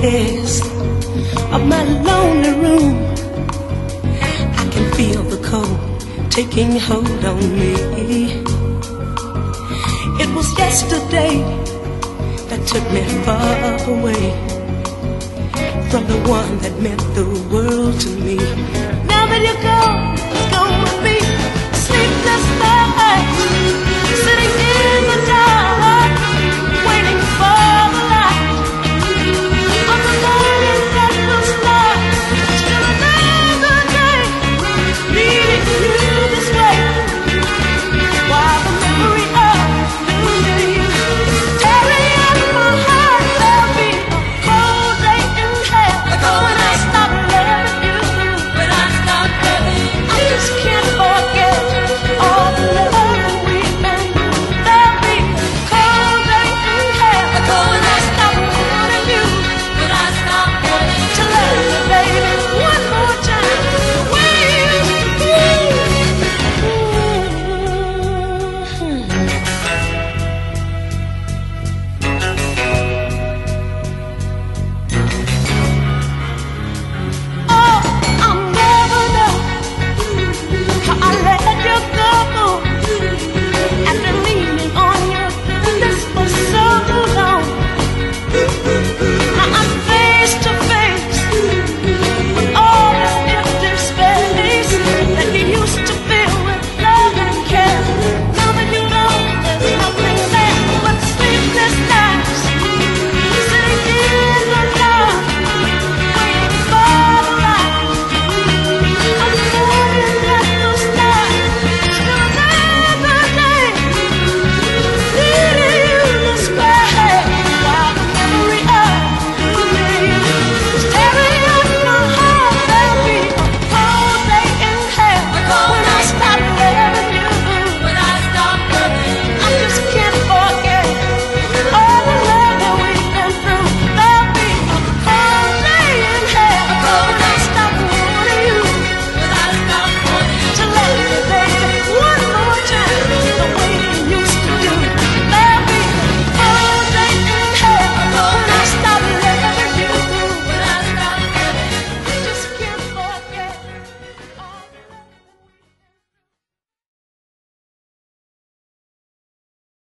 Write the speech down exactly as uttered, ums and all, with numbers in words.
edge of my lonely room. I can feel the cold taking hold on me. It was yesterday that took me far away from the one that meant the world to me. Now that you're gone,